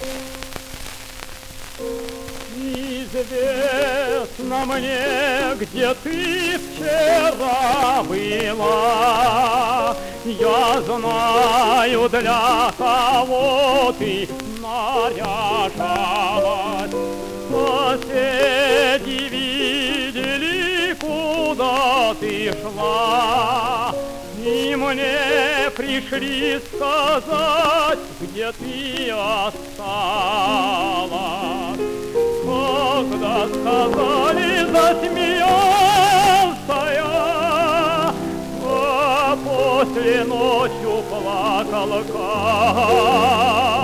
Известно мне, где ты вчера была. Я знаю, для кого ты наряжалась. Соседи видели, куда ты шла, и мне пришли сказать, где ты осталась. Когда сказали, засмеялся я, а после ночью плакал как.